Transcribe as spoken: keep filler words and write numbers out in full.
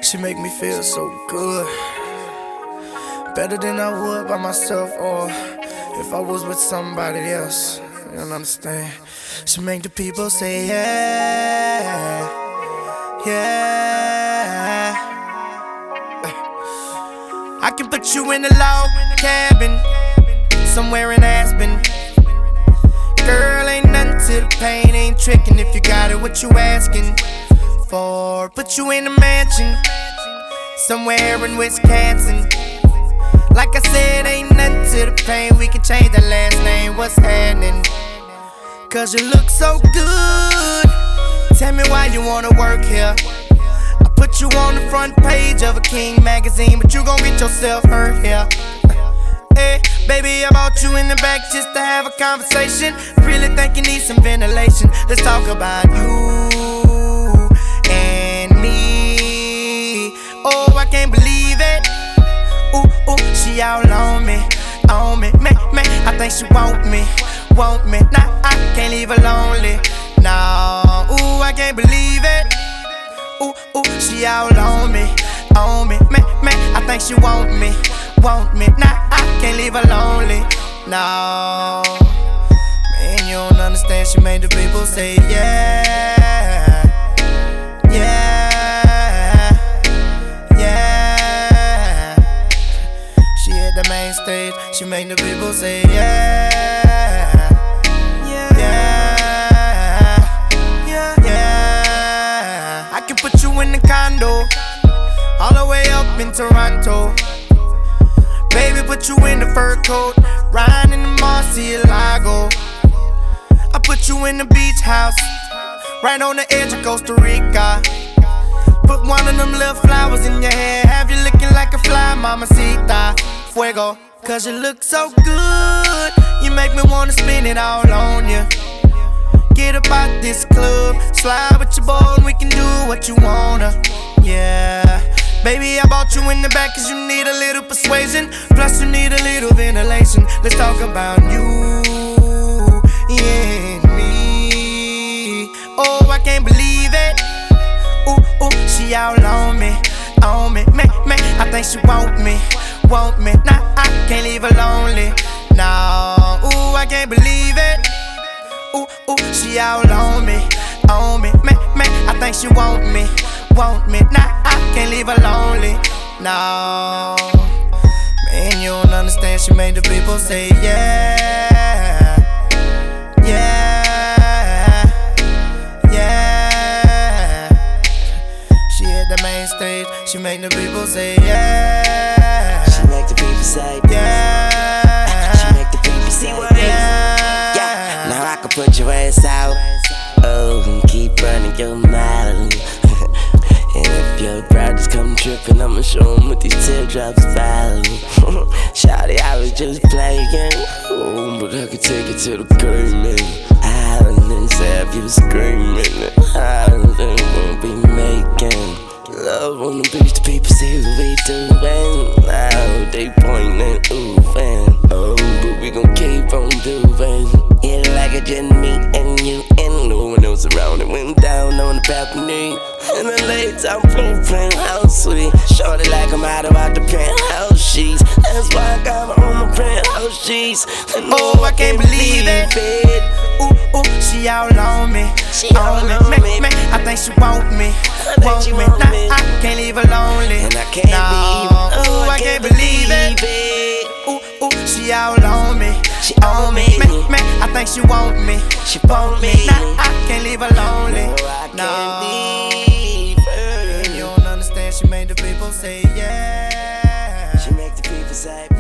She make me feel so good, better than I would by myself or if I was with somebody else. You don't understand? She make the people say yeah, yeah. I can put you in a log cabin somewhere in Aspen. Girl, ain't nothing to the pain, ain't tricking if you got it, what you asking for? Put you in a mansion somewhere in Wisconsin. Like I said, ain't nothing to the pain, we can change the last name, what's happening? Cause you look so good, tell me why you wanna work here. I put you on the front page of a King magazine, but you gon' get yourself hurt here. Hey, baby, I brought you in the back just to have a conversation. Really think you need some ventilation. Let's talk about you and me. Oh, I can't believe it. Ooh, ooh, she all on me, on me, man, man. I think she want me, want me. Nah, I can't leave her lonely. Nah, ooh, I can't believe it. Ooh, ooh, she all on me, on me, man, man. I think she want me, want me. Nah, I can't leave her lonely. No, man, you don't understand. She made the people say yeah, yeah, yeah. She hit the main stage. She made the people say yeah, yeah, yeah, yeah. I can put you in the condo all the way up in Toronto. Baby, put you in the fur coat, riding in the Murcielago. I put you in the beach house, right on the edge of Costa Rica. Put one of them little flowers in your hair, have you looking like a fly, mamacita. Fuego, cause you look so good, you make me wanna spin it all on you. Get up out this club, slide with your boy and we can do what you wanna. Yeah, baby, I brought you in the back cause you need a little persuasion, plus you need a little ventilation. Let's talk about you and me. Oh, I can't believe it. Ooh, ooh, she all on me, on me, man, man. I think she want me, want me. Nah, I can't leave her lonely. Nah, ooh, I can't believe it. Ooh, ooh, she all on me, on me, man, man. I think she want me, want me. Nah, I can't leave her lonely. No, man, you don't understand. She made the people say yeah, yeah, yeah. She hit the main stage. She made the people say yeah. She make the people say yeah. She make the people say yeah. Yeah. Now I can put your ass out. Oh, and keep running your mouth. And if your brothers come trippin', I'ma show 'em what these teardrops fall. Shawty, I was just playing. Oh, but I could take it to the green. Island say if you screaming. Island won't be making love on the beach. The people see what we doing. Now they pointing, ooh, fan. Oh, but we gon' keep on doing. Yeah, like it just me and you and no one else around. It went down on the balcony. And the lights I'm blueprint, how sweet. Shorty like I'm out about the penthouse sheets. That's why I got her on my penthouse sheets. And oh, I can't believe it. it. Ooh, ooh, she all on me, she on me, on me, me. me. I think she want me, want she me. Want nah, me. I can't leave her lonely. And I can't nah, believe it. Ooh, I can't believe it. it. Ooh, ooh, she all on me, she on me, me, me. I think she want me, she want me. Nah, I can't leave her lonely. No, I can't no. leave her. You don't understand. She made the people say yeah. She make the people say